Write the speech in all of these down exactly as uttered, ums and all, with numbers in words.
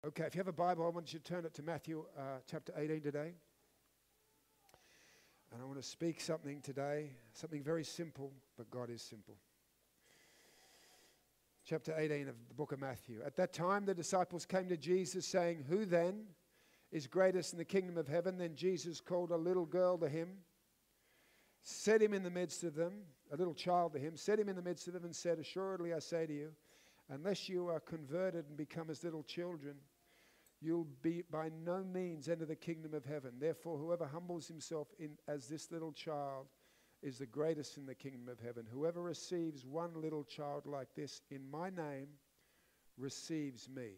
Okay, if you have a Bible, I want you to turn it to Matthew uh, chapter eighteen today. And I want to speak something today, something very simple, but God is simple. Chapter eighteen of the book of Matthew. At that time, the disciples came to Jesus saying, "Who then is greatest in the kingdom of heaven?" Then Jesus called a little girl to him, set him in the midst of them, a little child to him, set him in the midst of them and said, "Assuredly I say to you, unless you are converted and become as little children, you'll be by no means enter the kingdom of heaven. Therefore, whoever humbles himself in as this little child is the greatest in the kingdom of heaven. Whoever receives one little child like this in my name receives me."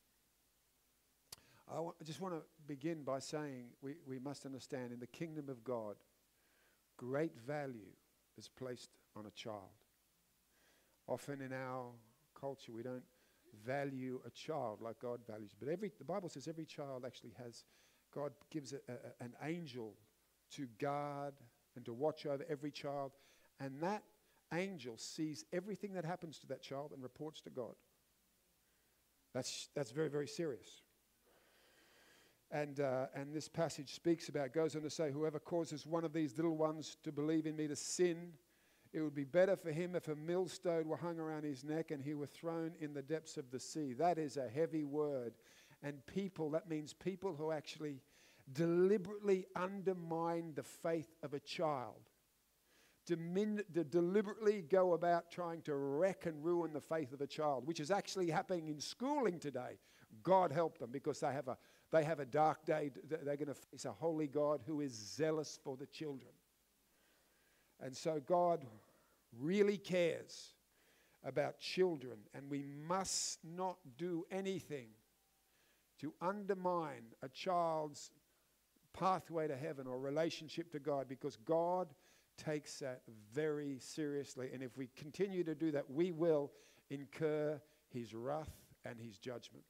I, wa- I just want to begin by saying we, we must understand in the kingdom of God, great value is placed on a child. Often in our culture, we don't value a child like God values. But every the Bible says every child actually has, God gives a, a, an angel to guard and to watch over every child. And that angel sees everything that happens to that child and reports to God. That's that's very, very serious. And uh, and this passage speaks about, goes on to say, whoever causes one of these little ones to believe in me to sin, it would be better for him if a millstone were hung around his neck and he were thrown in the depths of the sea. That is a heavy word. And people, that means people who actually deliberately undermine the faith of a child. Demin- de- deliberately go about trying to wreck and ruin the faith of a child, which is actually happening in schooling today. God help them, because they have a, they have a dark day. They're going to face a holy God who is zealous for the children. And so God really cares about children, and we must not do anything to undermine a child's pathway to heaven or relationship to God, because God takes that very seriously. And if we continue to do that, we will incur his wrath and his judgment.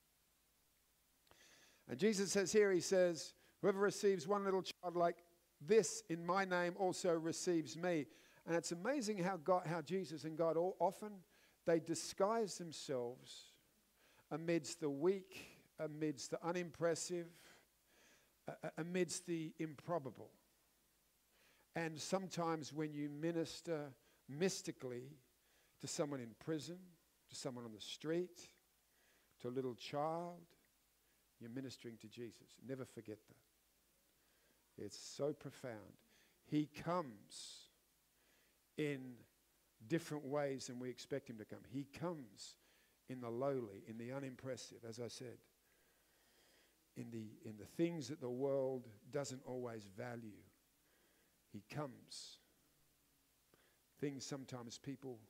And Jesus says here, he says, whoever receives one little child like this in my name also receives me. And it's amazing how God, how Jesus and God all, often they disguise themselves amidst the weak, amidst the unimpressive, uh, amidst the improbable. And sometimes when you minister mystically to someone in prison, to someone on the street, to a little child, you're ministering to Jesus. Never forget that. It's so profound. He comes in different ways than we expect him to come. He comes in the lowly, in the unimpressive, as I said, in the in the things that the world doesn't always value. He comes. Things sometimes people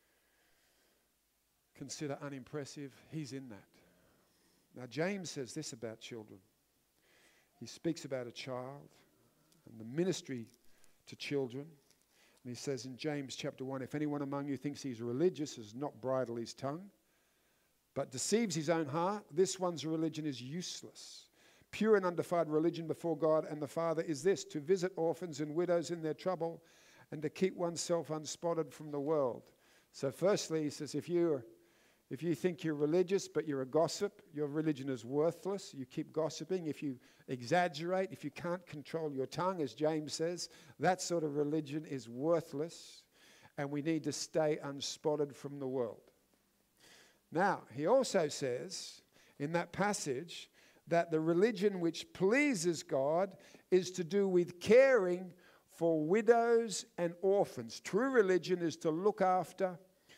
consider unimpressive. He's in that. Now, James says this about children. He speaks about a child and the ministry to children. And he says in James chapter one, if anyone among you thinks he's religious, has not bridled his tongue, but deceives his own heart, this one's religion is useless. Pure and undefiled religion before God and the Father is this, to visit orphans and widows in their trouble and to keep oneself unspotted from the world. So firstly, he says, if you're If you think you're religious, but you're a gossip, your religion is worthless. You keep gossiping. If you exaggerate, if you can't control your tongue, as James says, that sort of religion is worthless, and we need to stay unspotted from the world. Now, he also says in that passage that the religion which pleases God is to do with caring for widows and orphans. True religion is to look after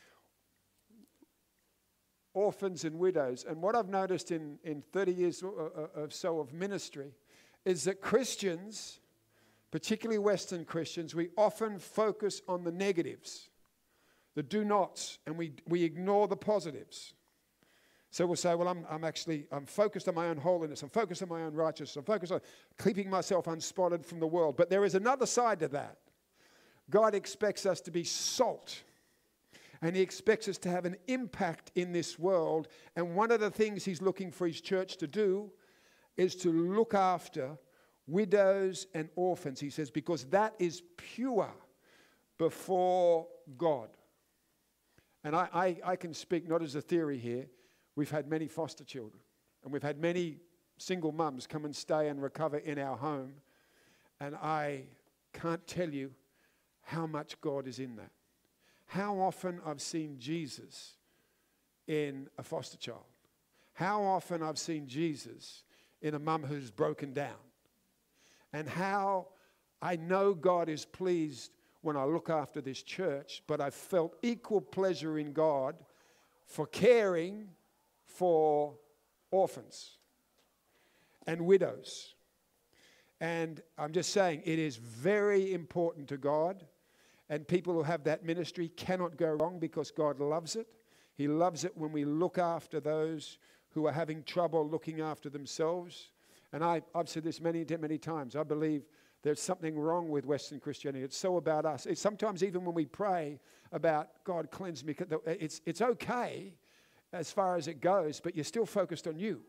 orphans and widows. And what I've noticed in, in thirty years or, or so of ministry is that Christians, particularly Western Christians, we often focus on the negatives, the do nots, and we, we ignore the positives. So we'll say, well, I'm, I'm actually, I'm focused on my own holiness. I'm focused on my own righteousness. I'm focused on keeping myself unspotted from the world. But there is another side to that. God expects us to be salt. And he expects us to have an impact in this world. And one of the things he's looking for his church to do is to look after widows and orphans, he says, because that is pure before God. And I, I, I can speak not as a theory here. We've had many foster children. And we've had many single mums come and stay and recover in our home. And I can't tell you how much God is in that. How often I've seen Jesus in a foster child. How often I've seen Jesus in a mum who's broken down. And how I know God is pleased when I look after this church, but I've felt equal pleasure in God for caring for orphans and widows. And I'm just saying, it is very important to God, and people who have that ministry cannot go wrong because God loves it. He loves it when we look after those who are having trouble looking after themselves. And I, I've said this many, many times. I believe there's something wrong with Western Christianity. It's so about us. It's sometimes even when we pray about God cleanse me, it's, it's okay as far as it goes, but you're still focused on you.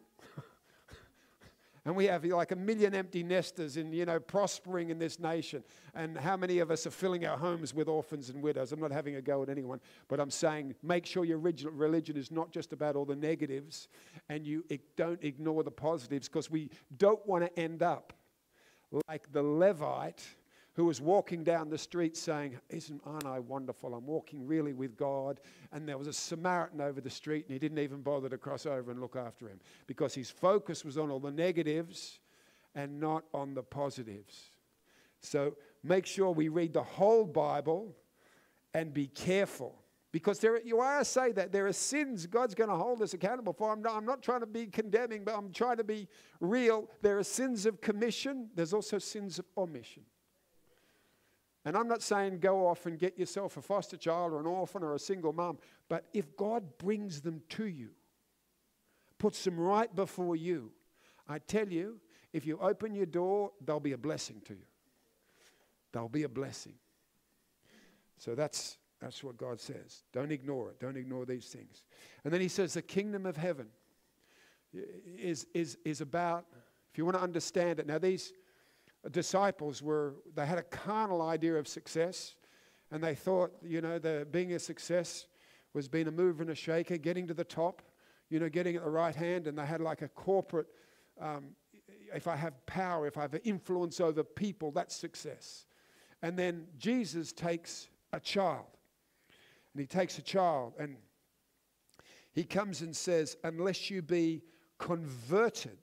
And we have like a million empty nesters in, you know, prospering in this nation. And how many of us are filling our homes with orphans and widows? I'm not having a go at anyone, but I'm saying make sure your religion is not just about all the negatives and you don't ignore the positives, because we don't want to end up like the Levite who was walking down the street saying, Isn't, aren't I wonderful? I'm walking really with God. And there was a Samaritan over the street and he didn't even bother to cross over and look after him because his focus was on all the negatives and not on the positives. So make sure we read the whole Bible and be careful. Because there, you are say that there are sins God's going to hold us accountable for. I'm not, I'm not trying to be condemning, but I'm trying to be real. There are sins of commission. There's also sins of omission. And I'm not saying go off and get yourself a foster child or an orphan or a single mum. But if God brings them to you, puts them right before you, I tell you, if you open your door, they'll be a blessing to you. They'll be a blessing. So that's that's what God says. Don't ignore it. Don't ignore these things. And then he says the kingdom of heaven is, is, is about, if you want to understand it. Now these disciples were, they had a carnal idea of success, and they thought, you know, the being a success was being a mover and a shaker, getting to the top, you know, getting at the right hand, and they had like a corporate, um, if I have power, if I have influence over people, that's success. And then Jesus takes a child, and he takes a child, and he comes and says, unless you be converted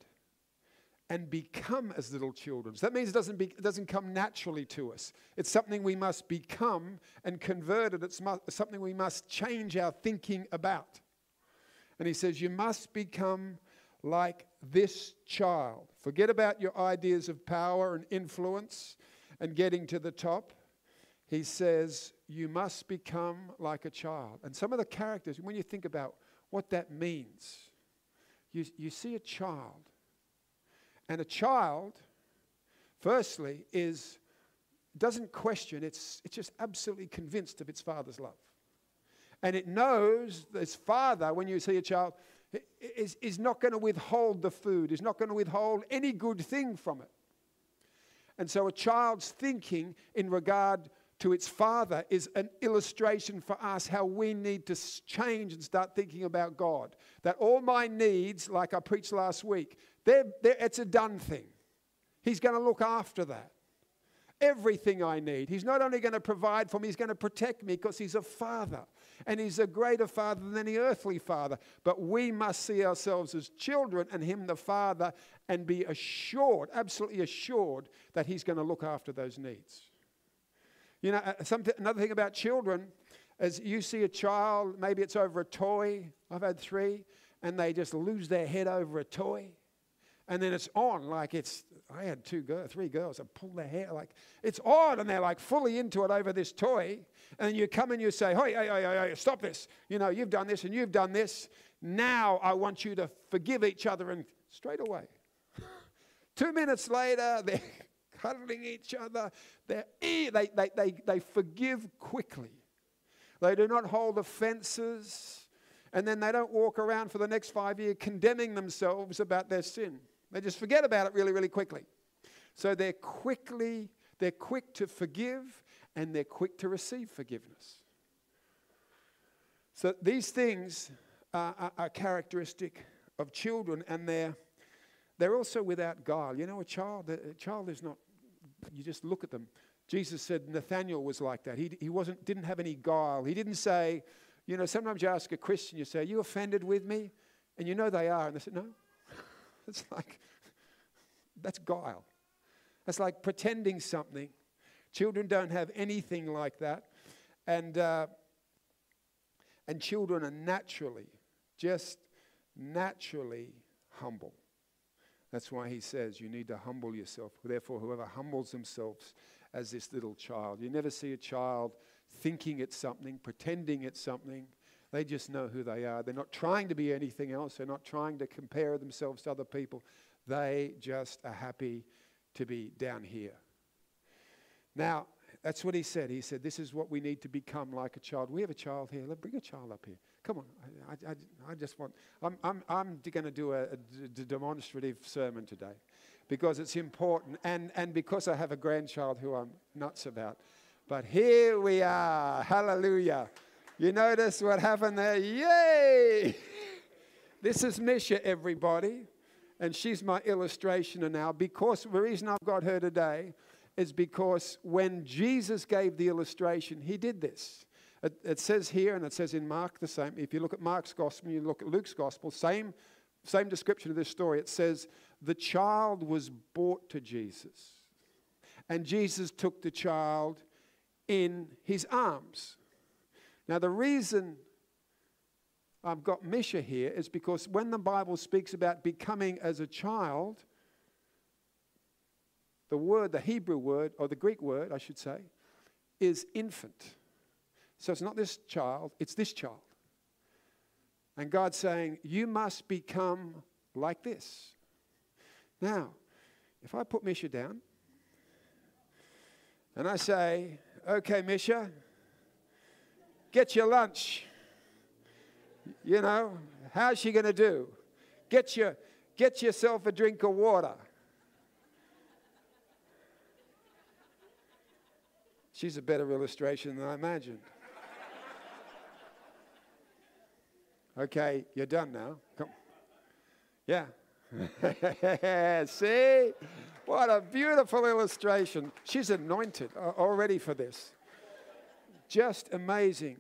and become as little children. So that means it doesn't, be, it doesn't come naturally to us. It's something we must become and converted. It's mu- something we must change our thinking about. And he says, you must become like this child. Forget about your ideas of power and influence and getting to the top. He says, you must become like a child. And some of the characters, when you think about what that means, you, you see a child. And a child, firstly, is doesn't question. It's, it's just absolutely convinced of its father's love. And it knows that its father, when you see a child, is, is not going to withhold the food, is not going to withhold any good thing from it. And so a child's thinking in regard to its father is an illustration for us how we need to change and start thinking about God. That all my needs, like I preached last week, they're, they're, it's a done thing. He's going to look after that. Everything I need. He's not only going to provide for me, he's going to protect me because he's a father. And he's a greater father than any earthly father. But we must see ourselves as children and him the father and be assured, absolutely assured, that he's going to look after those needs. You know, something, another thing about children is you see a child, maybe it's over a toy. I've had three, and they just lose their head over a toy. And then it's on, like it's, I had two girls, three girls that pull their hair, like, it's on, and they're like fully into it over this toy. And you come and you say, hey, hey, hey, hey, hey, stop this. You know, you've done this and you've done this. Now I want you to forgive each other, and straight away. Two minutes later, they're cuddling each other. They're, they, they, they, they forgive quickly. They do not hold offenses. And then they don't walk around for the next five years condemning themselves about their sin. They just forget about it really, really quickly. So they're quickly, they're quick to forgive, and they're quick to receive forgiveness. So these things are, are, are characteristic of children, and they're they're also without guile. You know, a child, a child is not, you just look at them. Jesus said Nathaniel was like that. He he wasn't didn't have any guile. He didn't say, you know, sometimes you ask a Christian, you say, "Are you offended with me?" And you know they are, and they say, "No." It's like, that's guile. That's like pretending something. Children don't have anything like that. And uh, and children are naturally, just naturally humble. That's why he says you need to humble yourself. Therefore, whoever humbles themselves as this little child. You never see a child thinking it's something, pretending it's something. They just know who they are. They're not trying to be anything else. They're not trying to compare themselves to other people. They just are happy to be down here. Now, that's what he said. He said, this is what we need to become like a child. We have a child here. Let's bring a child up here. Come on. I, I, I just want, I'm, I'm, I'm going to do a, a d- demonstrative sermon today because it's important and, and because I have a grandchild who I'm nuts about. But here we are. Hallelujah. You notice what happened there? Yay! This is Misha, everybody. And she's my illustration now because the reason I've got her today is because when Jesus gave the illustration, he did this. It, it says here, and it says in Mark the same. If you look at Mark's gospel, you look at Luke's gospel, same, same description of this story. It says, the child was brought to Jesus. And Jesus took the child in his arms. Now, the reason I've got Misha here is because when the Bible speaks about becoming as a child, the word, the Hebrew word, or the Greek word, I should say, is infant. So it's not this child, it's this child. And God's saying, you must become like this. Now, if I put Misha down, and I say, okay, Misha, get your lunch. You know, how's she going to do? Get your, get yourself a drink of water. She's a better illustration than I imagined. Okay, you're done now. Come. Yeah. See? What a beautiful illustration. She's anointed already for this. Just amazing.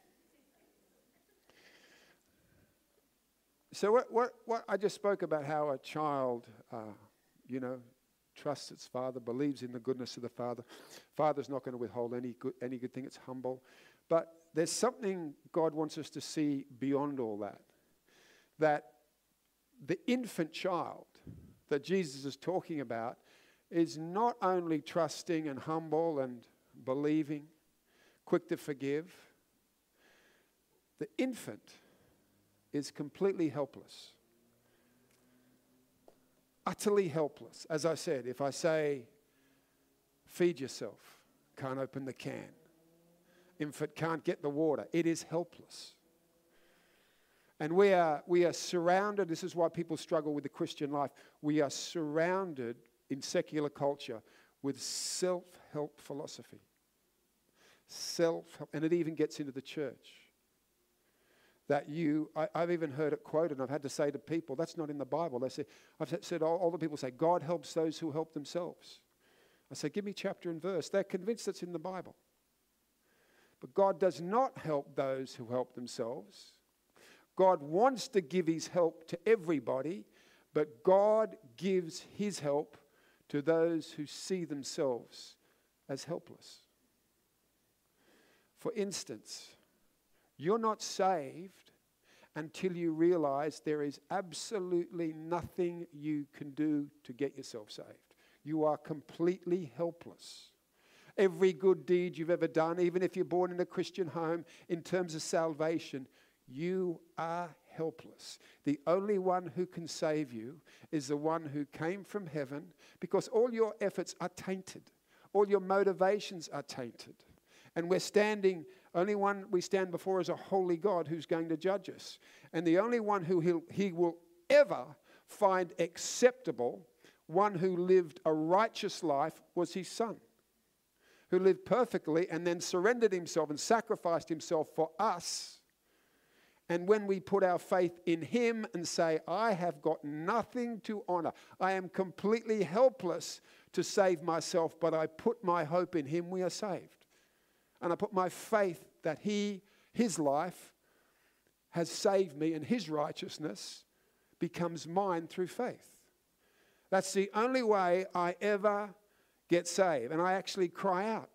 So what, what, what I just spoke about how a child, uh, you know, trusts its father, believes in the goodness of the father. Father's not going to withhold any good, any good thing. It's humble. But there's something God wants us to see beyond all that. That the infant child that Jesus is talking about is not only trusting and humble and believing, quick to forgive. The infant is completely helpless. Utterly helpless. As I said, if I say, feed yourself, can't open the can. Infant can't get the water. It is helpless. And we are, we are surrounded, this is why people struggle with the Christian life. We are surrounded in secular culture with self-help philosophy. Self-help, and it even gets into the church. That you, I, I've even heard it quoted, and I've had to say to people, that's not in the Bible. They say, I've said, all, all the people say, God helps those who help themselves. I say, give me chapter and verse. They're convinced it's in the Bible. But God does not help those who help themselves. God wants to give his help to everybody, but God gives his help to those who see themselves as helpless. For instance, you're not saved until you realize there is absolutely nothing you can do to get yourself saved. You are completely helpless. Every good deed you've ever done, even if you're born in a Christian home, in terms of salvation, you are helpless. The only one who can save you is the one who came from heaven, because all your efforts are tainted. All your motivations are tainted. And we're standing, only one we stand before is a holy God who's going to judge us. And the only one who he'll, he will ever find acceptable, one who lived a righteous life, was his son, who lived perfectly and then surrendered himself and sacrificed himself for us. And when we put our faith in him and say, I have got nothing to honor, I am completely helpless to save myself, but I put my hope in him, we are saved. And I put my faith that he, his life, has saved me, and his righteousness becomes mine through faith. That's the only way I ever get saved. And I actually cry out.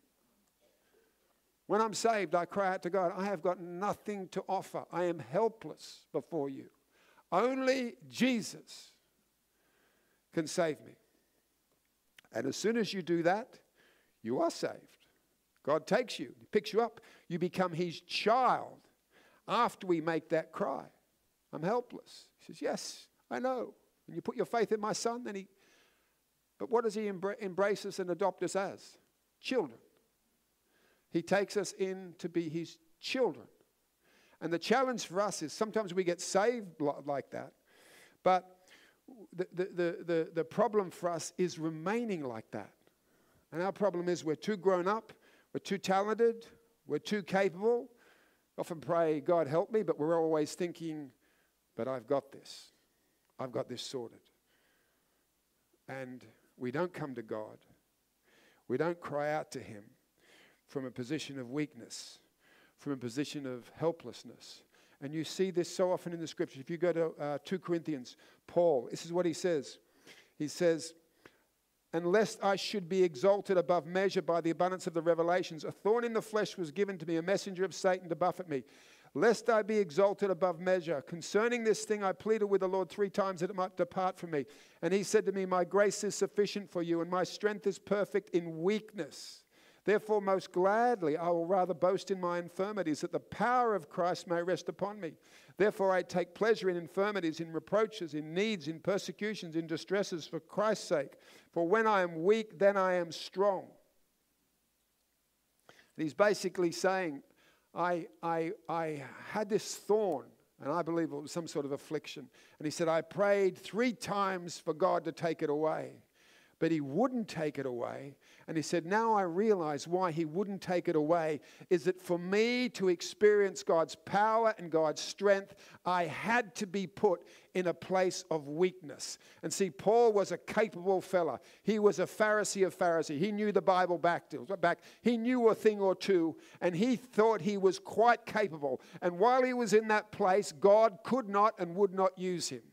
When I'm saved, I cry out to God, I have got nothing to offer. I am helpless before you. Only Jesus can save me. And as soon as you do that, you are saved. God takes you, he picks you up. You become his child after we make that cry. I'm helpless. He says, yes, I know. And you put your faith in my son, then he, but what does he embra- embrace us and adopt us as? Children. He takes us in to be his children. And the challenge for us is sometimes we get saved like that, but the, the, the, the, the problem for us is remaining like that. And our problem is we're too grown up, we're too talented, we're too capable. Often pray, God help me, but we're always thinking, but I've got this. I've got this sorted. And we don't come to God. We don't cry out to him from a position of weakness, from a position of helplessness. And you see this so often in the scriptures. If you go to uh, Second Corinthians, Paul, this is what he says. He says, and lest I should be exalted above measure by the abundance of the revelations, a thorn in the flesh was given to me, a messenger of Satan to buffet me, lest I be exalted above measure. Concerning this thing I pleaded with the Lord three times that it might depart from me. And he said to me, my grace is sufficient for you, and my strength is perfect in weakness. Therefore, most gladly, I will rather boast in my infirmities, that the power of Christ may rest upon me. Therefore, I take pleasure in infirmities, in reproaches, in needs, in persecutions, in distresses for Christ's sake. For when I am weak, then I am strong. And he's basically saying, I, I, I had this thorn, and I believe it was some sort of affliction. And he said, I prayed three times for God to take it away. But he wouldn't take it away. And he said, now I realize why he wouldn't take it away is that for me to experience God's power and God's strength, I had to be put in a place of weakness. And see, Paul was a capable fella. He was a Pharisee of Pharisee. He knew the Bible back to back. He knew a thing or two, and he thought he was quite capable. And while he was in that place, God could not and would not use him.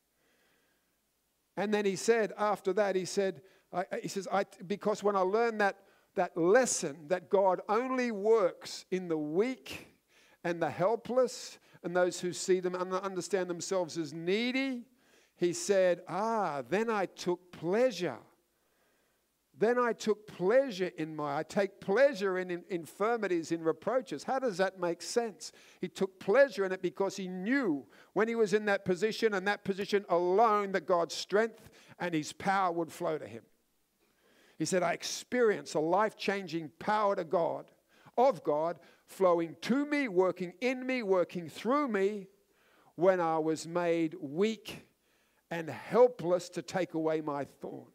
And then he said, after that, he said, I, he says, I, because when I learned that, that lesson that God only works in the weak and the helpless and those who see them and understand themselves as needy, he said, ah, then I took pleasure. Then I took pleasure in my, I take pleasure in, in infirmities, in reproaches. How does that make sense? He took pleasure in it because he knew when he was in that position and that position alone that God's strength and his power would flow to him. He said, I experience a life-changing power to God, of God, flowing to me, working in me, working through me when I was made weak and helpless to take away my thorn.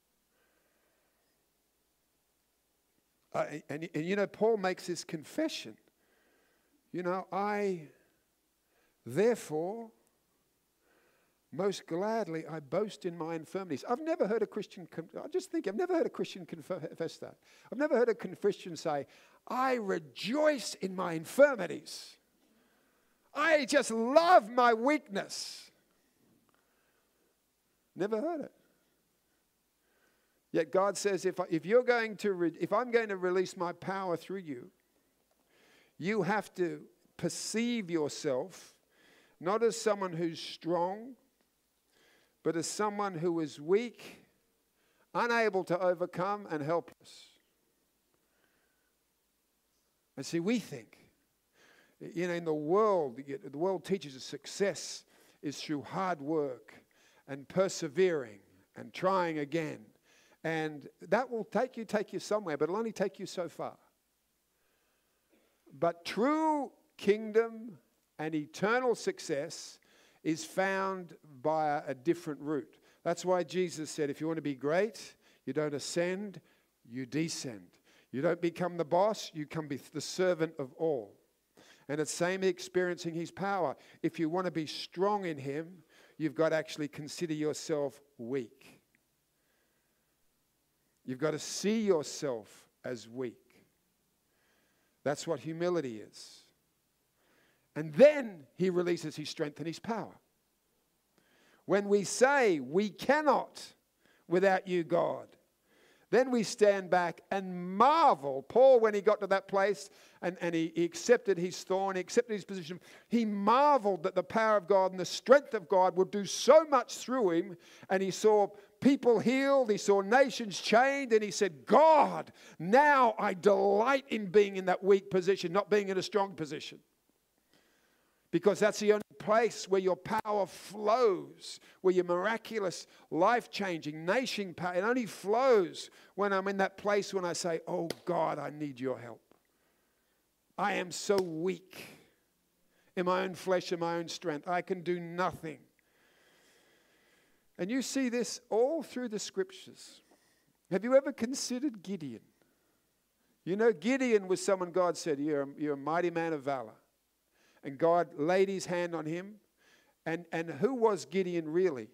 Uh, and, and, you know, Paul makes this confession. You know, I, therefore, most gladly, I boast in my infirmities. I've never heard a Christian, I just think, I've never heard a Christian confess that. I've never heard a Christian say, I rejoice in my infirmities. I just love my weakness. Never heard it. Yet God says, if, I, if you're going to, re, if I'm going to release my power through you, you have to perceive yourself not as someone who's strong, but as someone who is weak, unable to overcome, and helpless. And see, we think, you know, in the world, the world teaches us success is through hard work and persevering and trying again. And that will take you, take you somewhere, but it'll only take you so far. But true kingdom and eternal success is found by a, a different route. That's why Jesus said, if you want to be great, you don't ascend, you descend. You don't become the boss, you become the servant of all. And it's same experiencing his power. If you want to be strong in him, you've got to actually consider yourself weak. You've got to see yourself as weak. That's what humility is. And then he releases his strength and his power. When we say, we cannot without you, God, then we stand back and marvel. Paul, when he got to that place and, and he, he accepted his thorn, he accepted his position, he marveled that the power of God and the strength of God would do so much through him. And he saw people healed, he saw nations changed, and he said, God, now I delight in being in that weak position, not being in a strong position. Because that's the only place where your power flows, where your miraculous, life-changing, nation power, it only flows when I'm in that place when I say, oh God, I need your help. I am so weak in my own flesh and my own strength. I can do nothing. And you see this all through the scriptures. Have you ever considered Gideon? You know, Gideon was someone God said, you're a, you're a mighty man of valor. And God laid his hand on him. And, and who was Gideon really?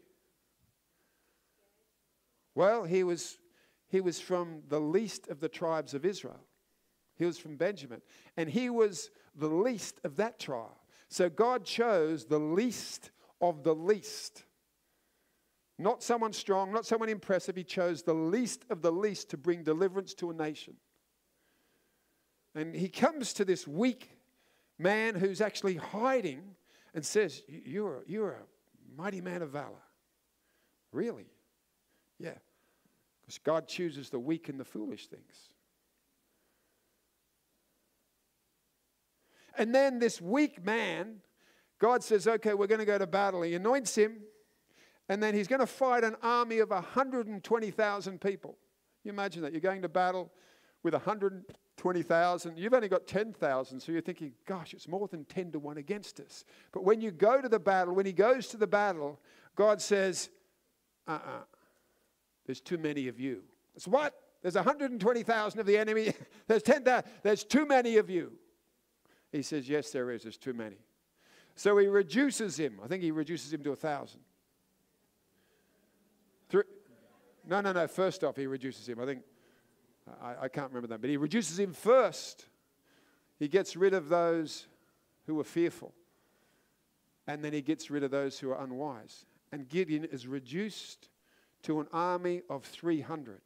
Well, he was, he was from the least of the tribes of Israel. He was from Benjamin. And he was the least of that tribe. So God chose the least of the least. Not someone strong, not someone impressive. He chose the least of the least to bring deliverance to a nation. And he comes to this weak man who's actually hiding and says, you're, you're a mighty man of valor. Really? Yeah. Because God chooses the weak and the foolish things. And then this weak man, God says, okay, we're going to go to battle. He anoints him, and then he's going to fight an army of one hundred twenty thousand people. You imagine that. You're going to battle with one hundred twenty thousand. You've only got ten thousand, so you're thinking, gosh, it's more than ten to one against us. But when you go to the battle, when he goes to the battle, God says, uh-uh, there's too many of you. It's what? There's one hundred twenty thousand of the enemy. There's ten thousand. There's too many of you. He says, yes, there is. There's too many. So he reduces him. I think he reduces him to a thousand. Three, no, no, no. First off, he reduces him. I think, I, I can't remember that. But he reduces him first. He gets rid of those who are fearful. And then he gets rid of those who are unwise. And Gideon is reduced to an army of three hundred.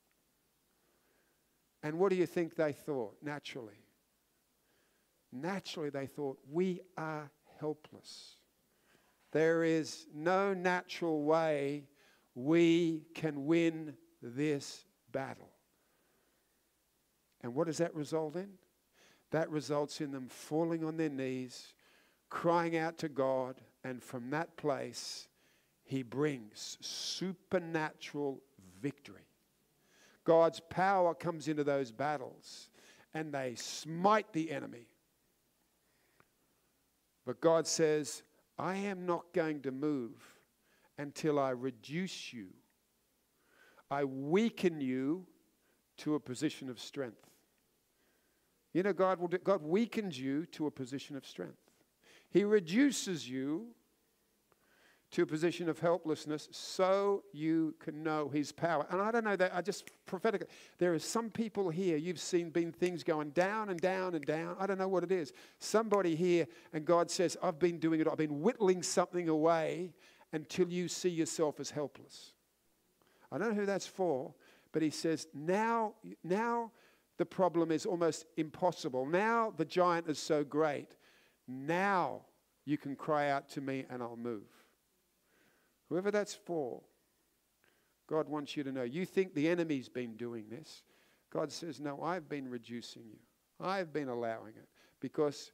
And what do you think they thought naturally? Naturally, they thought, we are helpless. There is no natural way we can win this battle. And what does that result in? That results in them falling on their knees, crying out to God, and from that place, he brings supernatural victory. God's power comes into those battles, and they smite the enemy. But God says, I am not going to move until I reduce you. I weaken you to a position of strength. You know, God will do, God weakens you to a position of strength. He reduces you to a position of helplessness so you can know his power. And I don't know that, I just prophetically, there are some people here, you've seen been things going down and down and down. I don't know what it is. Somebody here, and God says, I've been doing it. I've been whittling something away until you see yourself as helpless. I don't know who that's for, but he says, now, now the problem is almost impossible. Now the giant is so great. Now you can cry out to me and I'll move. Whoever that's for, God wants you to know. You think the enemy's been doing this. God says, no, I've been reducing you. I've been allowing it because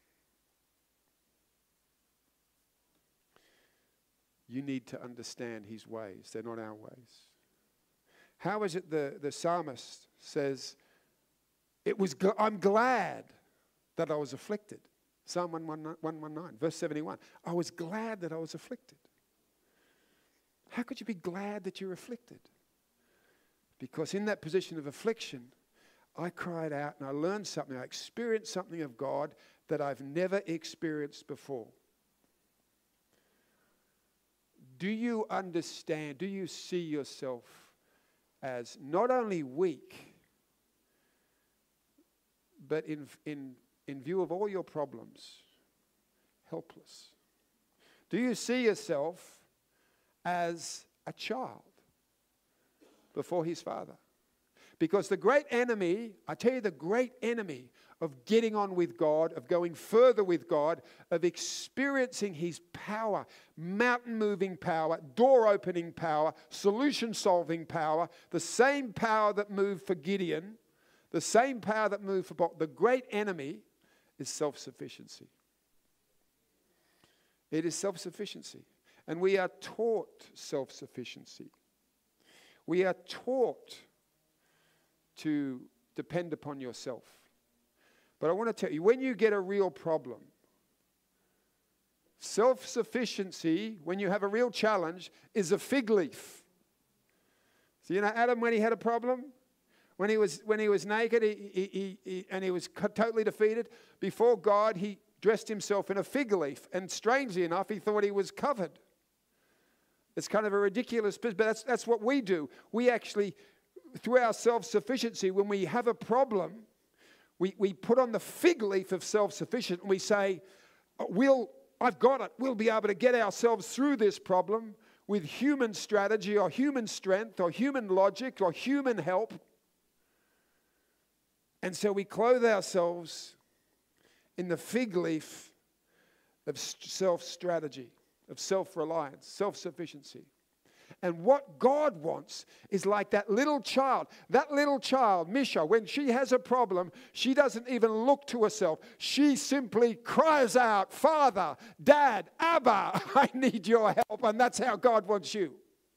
you need to understand his ways. They're not our ways. How is it the, the psalmist says, it was gl- I'm glad that I was afflicted. Psalm one nineteen, verse seventy-one. I was glad that I was afflicted. How could you be glad that you're afflicted? Because in that position of affliction, I cried out and I learned something. I experienced something of God that I've never experienced before. Do you understand? Do you see yourself as not only weak, but in, in, in view of all your problems, helpless? Do you see yourself as a child before his Father? Because the great enemy, I tell you, the great enemy of getting on with God, of going further with God, of experiencing his power, mountain-moving power, door-opening power, solution-solving power, the same power that moved for Gideon, the same power that moved for Paul. The great enemy is self-sufficiency. It is self-sufficiency. And we are taught self-sufficiency. We are taught to depend upon yourself. But I want to tell you, when you get a real problem, self-sufficiency, when you have a real challenge, is a fig leaf. So you know Adam, when he had a problem, when he was when he was naked he, he, he, he, and he was totally defeated, before God, he dressed himself in a fig leaf. And strangely enough, he thought he was covered. It's kind of a ridiculous, but that's, that's what we do. We actually, through our self-sufficiency, when we have a problem, we, we put on the fig leaf of self-sufficient and we say, we'll, I've got it. We'll be able to get ourselves through this problem with human strategy or human strength or human logic or human help. And so we clothe ourselves in the fig leaf of self-strategy, of self-reliance, self-sufficiency. And what God wants is like that little child. That little child, Misha, when she has a problem, she doesn't even look to herself. She simply cries out, Father, Dad, Abba, I need your help. And that's how God wants you.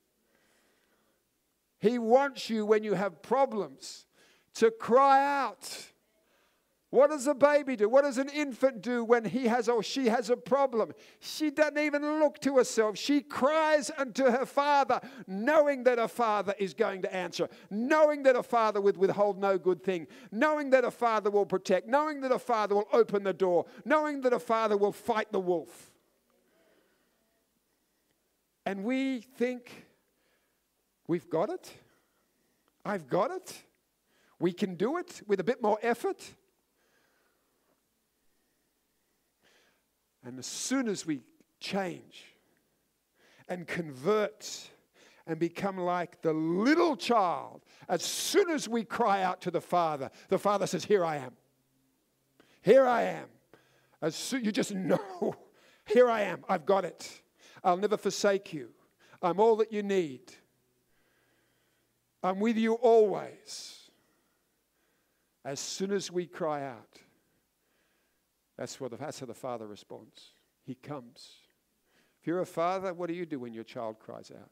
He wants you, when you have problems, to cry out. What does a baby do? What does an infant do when he has or she has a problem? She doesn't even look to herself. She cries unto her father, knowing that her father is going to answer, knowing that her father would withhold no good thing, knowing that her father will protect, knowing that her father will open the door, knowing that her father will fight the wolf. And we think, we've got it. I've got it. We can do it with a bit more effort. And as soon as we change and convert and become like the little child, as soon as we cry out to the Father, the Father says, here I am. Here I am. As soon, you just know, here I am. I've got it. I'll never forsake you. I'm all that you need. I'm with you always. As soon as we cry out, That's, what the, that's how the Father responds. He comes. If you're a father, what do you do when your child cries out?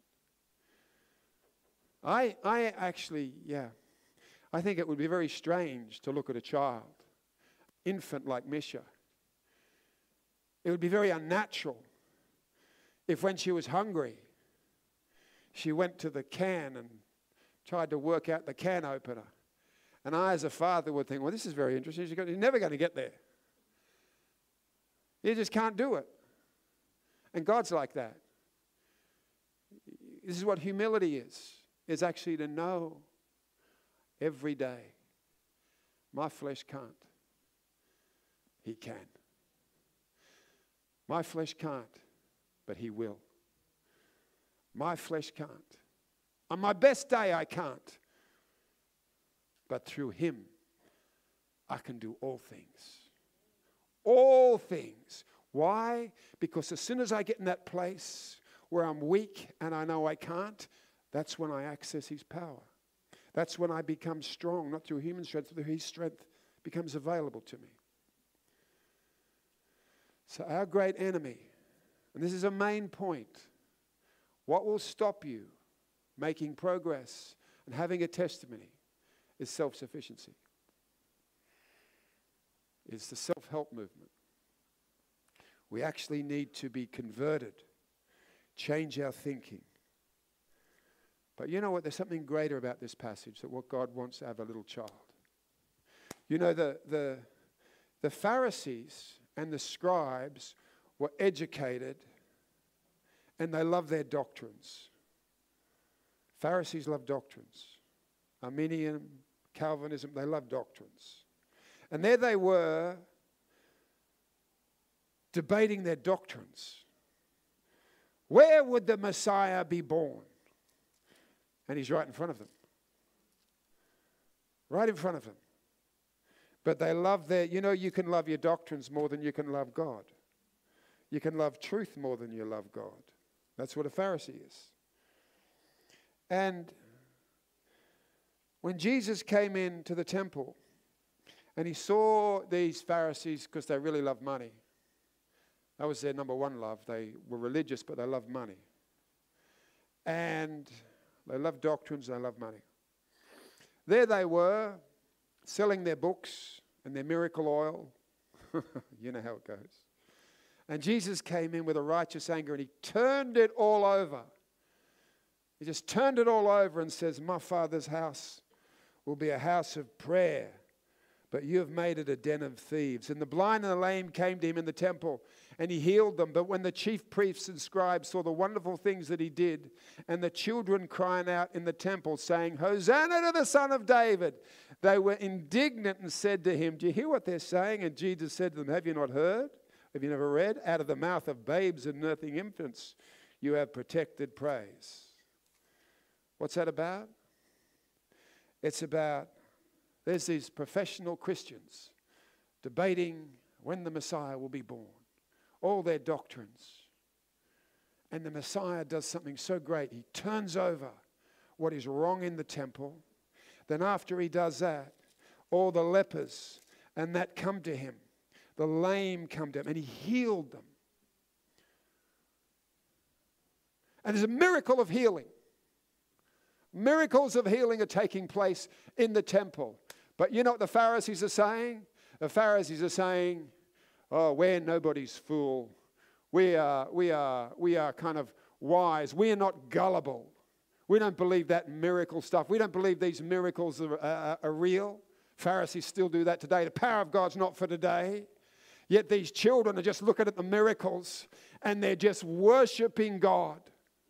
I, I actually, yeah, I think it would be very strange to look at a child, infant like Misha. It would be very unnatural if when she was hungry, she went to the can and tried to work out the can opener. And I, as a father, would think, well, this is very interesting. You're never going to get there. You just can't do it. And God's like that. This is what humility is. Is actually to know every day, my flesh can't. He can. My flesh can't, but he will. My flesh can't. On my best day, I can't. But through him, I can do all things. All things. Why? Because as soon as I get in that place where I'm weak and I know I can't, that's when I access his power. That's when I become strong, not through human strength, but through his strength becomes available to me. So our great enemy, and this is a main point, what will stop you making progress and having a testimony is self-sufficiency. It's the self-help movement. We actually need to be converted, change our thinking. But you know what? There's something greater about this passage, that what God wants out of a little child. You know, the, the, the Pharisees and the scribes were educated and they loved their doctrines. Pharisees love doctrines. Arminian, Calvinism, they love doctrines. And there they were debating their doctrines. Where would the Messiah be born? And he's right in front of them. Right in front of them. But they love their, you know, you can love your doctrines more than you can love God. You can love truth more than you love God. That's what a Pharisee is. And when Jesus came into the temple and he saw these Pharisees, because they really loved money. That was their number one love. They were religious, but they loved money. And they loved doctrines, they loved money. There they were, selling their books and their miracle oil. You know how it goes. And Jesus came in with a righteous anger and he turned it all over. He just turned it all over and says, my Father's house will be a house of prayer, but you have made it a den of thieves. And the blind and the lame came to him in the temple, and he healed them. But when the chief priests and scribes saw the wonderful things that he did, and the children crying out in the temple, saying, Hosanna to the Son of David, they were indignant and said to him, do you hear what they're saying? And Jesus said to them, have you not heard? Have you never read? Out of the mouth of babes and nursing infants, you have protected praise. What's that about? It's about, there's these professional Christians debating when the Messiah will be born. All their doctrines. And the Messiah does something so great. He turns over what is wrong in the temple. Then after he does that, all the lepers and that come to him. The lame come to him and he healed them. And there's a miracle of healing. Miracles of healing are taking place in the temple. But you know what the Pharisees are saying? The Pharisees are saying, oh, we're nobody's fool. We are, we are, we are kind of wise. We are not gullible. We don't believe that miracle stuff. We don't believe these miracles are, are, are real. Pharisees still do that today. The power of God's not for today. Yet these children are just looking at the miracles and they're just worshiping God,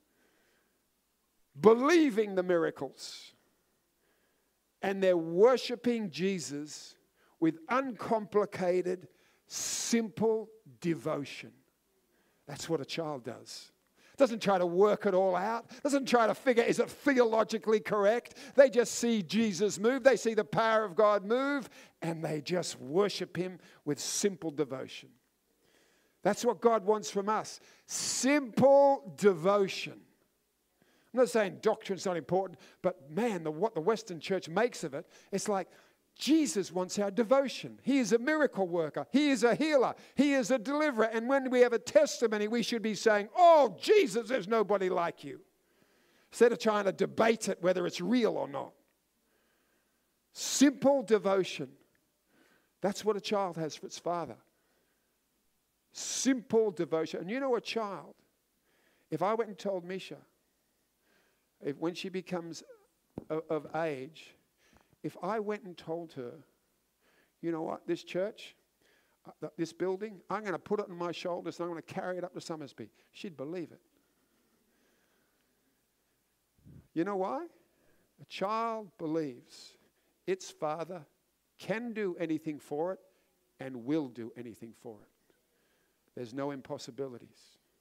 believing the miracles. And they're worshiping Jesus with uncomplicated, simple devotion. That's what a child does. Doesn't try to work it all out. Doesn't try to figure, is it theologically correct? They just see Jesus move. They see the power of God move. And they just worship him with simple devotion. That's what God wants from us. Simple devotion. I'm not saying doctrine's not important, but man, the, what the Western church makes of it, it's like Jesus wants our devotion. He is a miracle worker. He is a healer. He is a deliverer. And when we have a testimony, we should be saying, oh, Jesus, there's nobody like you. Instead of trying to debate it, whether it's real or not. Simple devotion. That's what a child has for its father. Simple devotion. And you know a child, if I went and told Misha, if when she becomes of, of age, if I went and told her, you know what, this church, uh, this building, I'm going to put it on my shoulders and I'm going to carry it up to Summersby, she'd believe it. You know why? A child believes its father can do anything for it and will do anything for it. There's no impossibilities.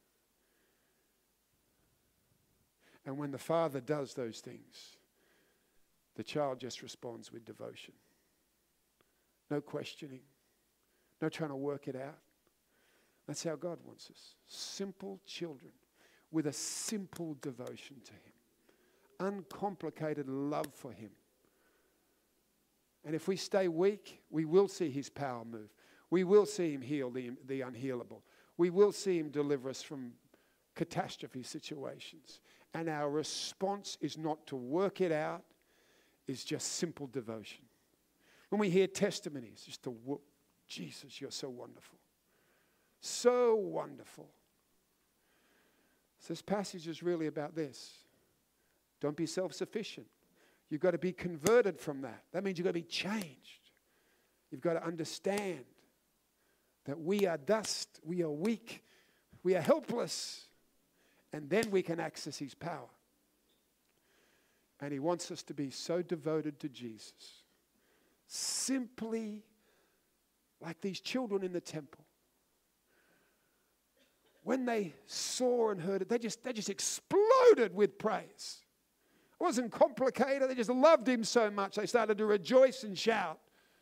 And when the father does those things, the child just responds with devotion. No questioning. No trying to work it out. That's how God wants us. Simple children with a simple devotion to him. Uncomplicated love for him. And if we stay weak, we will see his power move. We will see him heal the, the unhealable. We will see him deliver us from catastrophe situations. And our response is not to work it out, it's just simple devotion. When we hear testimonies, just to whoop, Jesus, you're so wonderful. So wonderful. So this passage is really about this. Don't be self-sufficient. You've got to be converted from that. That means you've got to be changed. You've got to understand that we are dust, we are weak, we are helpless, and then we can access his power. And he wants us to be so devoted to Jesus. Simply like these children in the temple. When they saw and heard it, they just, they just exploded with praise. It wasn't complicated. They just loved him so much. They started to rejoice and shout.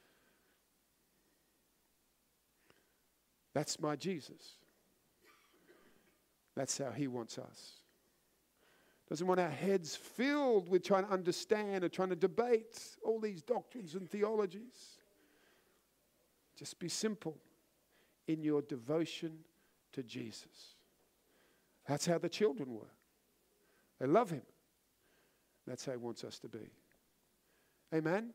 That's my Jesus. That's how he wants us. Doesn't want our heads filled with trying to understand or trying to debate all these doctrines and theologies. Just be simple in your devotion to Jesus. That's how the children were. They love him. That's how he wants us to be. Amen?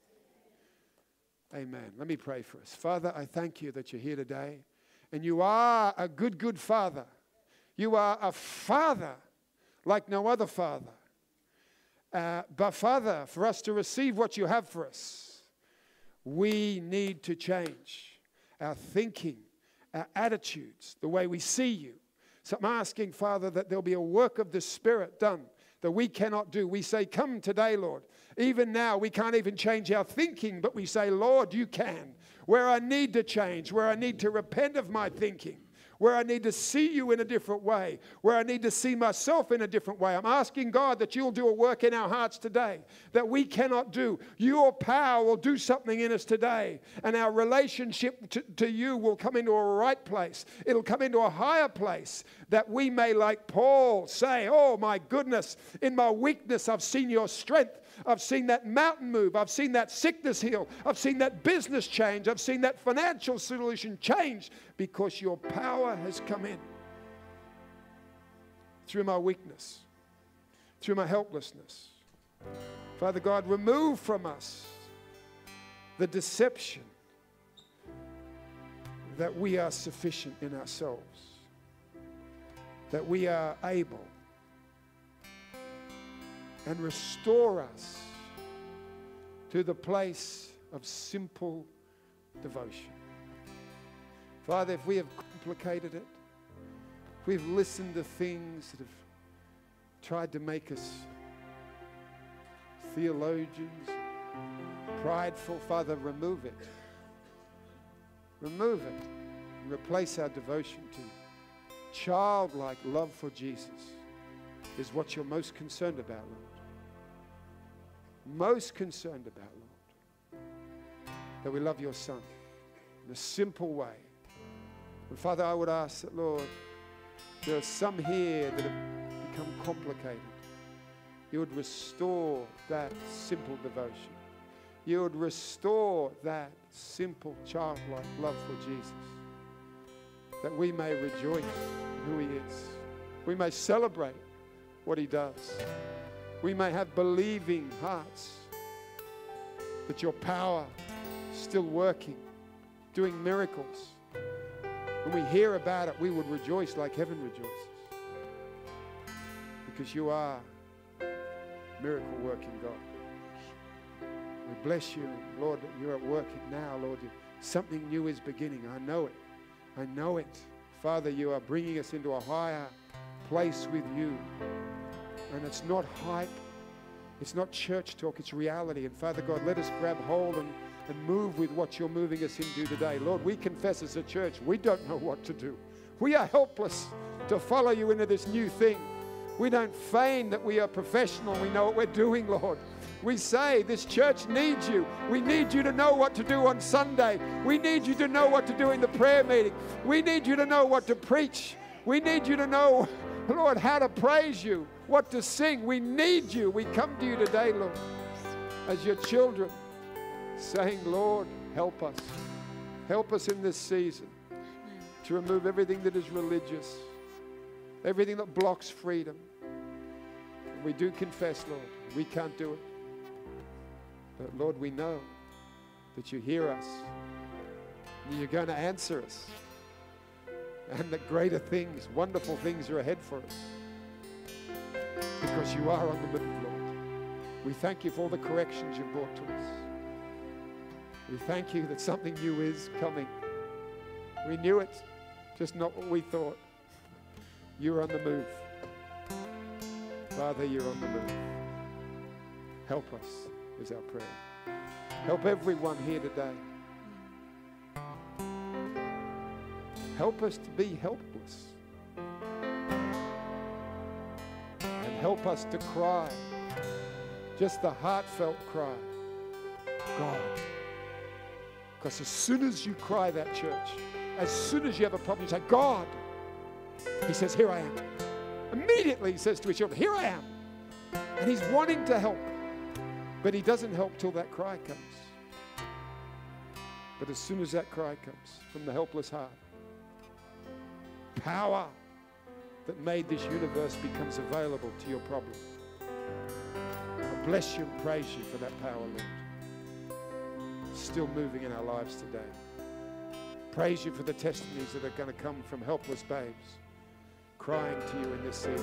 Amen. Let me pray for us. Father, I thank you that you're here today. And you are a good, good Father. You are a Father like no other Father. Uh, but Father, for us to receive what you have for us, we need to change our thinking, our attitudes, the way we see you. So I'm asking, Father, that there'll be a work of the Spirit done that we cannot do. We say, come today, Lord. Even now, we can't even change our thinking, but we say, Lord, you can. Where I need to change, where I need to repent of my thinking, where I need to see you in a different way, where I need to see myself in a different way. I'm asking God that you'll do a work in our hearts today that we cannot do. Your power will do something in us today, and our relationship to, to you will come into a right place. It'll come into a higher place that we may, like Paul, say, oh my goodness, in my weakness I've seen your strength. I've seen that mountain move. I've seen that sickness heal. I've seen that business change. I've seen that financial solution change because your power has come in through my weakness, through my helplessness. Father God, remove from us the deception that we are sufficient in ourselves, that we are able, and restore us to the place of simple devotion. Father, if we have complicated it, if we've listened to things that have tried to make us theologians, prideful, Father, remove it. Remove it and replace our devotion to you. Childlike love for Jesus is what you're most concerned about, Lord. Most concerned about, Lord. That we love your Son in a simple way. And Father, I would ask that, Lord, there are some here that have become complicated. You would restore that simple devotion. You would restore that simple childlike love for Jesus. That we may rejoice in who he is. We may celebrate what he does. We may have believing hearts that your power is still working, doing miracles. When we hear about it, we would rejoice like heaven rejoices. Because you are miracle working God. We bless you, Lord, that you're at work now, Lord. Something new is beginning. I know it. I know it. Father, you are bringing us into a higher place with you. And it's not hype. It's not church talk. It's reality. And Father God, let us grab hold and, and move with what you're moving us into today. Lord, we confess as a church, we don't know what to do. We are helpless to follow you into this new thing. We don't feign that we are professional. We know what we're doing, Lord. We say this church needs you. We need you to know what to do on Sunday. We need you to know what to do in the prayer meeting. We need you to know what to preach. We need you to know, Lord, how to praise you, what to sing. We need you. We come to you today, Lord, as your children, saying, Lord, help us. Help us in this season to remove everything that is religious, everything that blocks freedom. We do confess, Lord, we can't do it. But Lord, we know that you hear us, and you're going to answer us, and that greater things, wonderful things are ahead for us, because you are on the move, Lord. We thank you for all the corrections you've brought to us. We thank you that something new is coming. We knew it, just not what we thought. You're on the move. Father, you're on the move. Help us is our prayer. Help everyone here today. Help us to be helpless. And help us to cry. Just the heartfelt cry. God. Because as soon as you cry that, church, as soon as you have a problem, you say, God. He says, here I am. Immediately he says to his children, here I am. And he's wanting to help. But he doesn't help till that cry comes. But as soon as that cry comes from the helpless heart, power that made this universe becomes available to your problem. I bless you and praise you for that power, Lord. Still moving in our lives today. Praise you for the testimonies that are going to come from helpless babes crying to you in this season.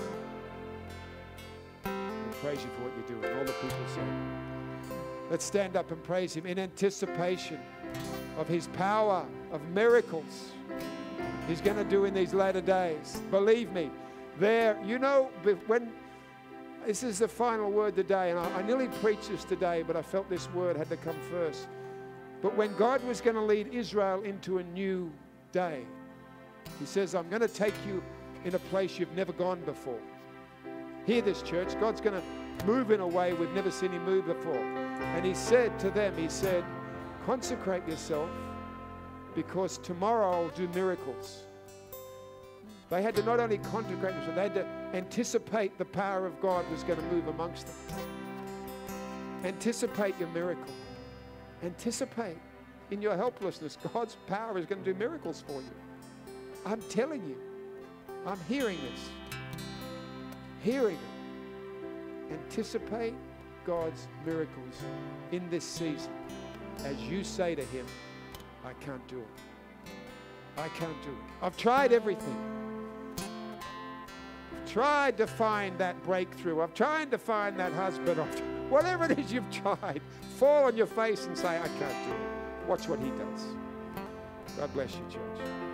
And praise you for what you're doing. All the people say. Let's stand up and praise him in anticipation of his power, of miracles he's going to do in these latter days. Believe me, there, you know, when this is the final word today, and I, I nearly preached this today, but I felt this word had to come first. But when God was going to lead Israel into a new day, he says, I'm going to take you in a place you've never gone before. Hear this, church. God's going to move in a way we've never seen him move before. And he said to them, he said, consecrate yourself because tomorrow I'll do miracles. They had to not only consecrate themselves, they had to anticipate the power of God was going to move amongst them. Anticipate your miracle. Anticipate in your helplessness. God's power is going to do miracles for you. I'm telling you. I'm hearing this. Hearing it. Anticipate God's miracles in this season as you say to him, I can't do it. I can't do it. I've tried everything. I've tried to find that breakthrough. I've tried to find that husband. I've, whatever it is you've tried, fall on your face and say, I can't do it. Watch what he does. God bless you, church.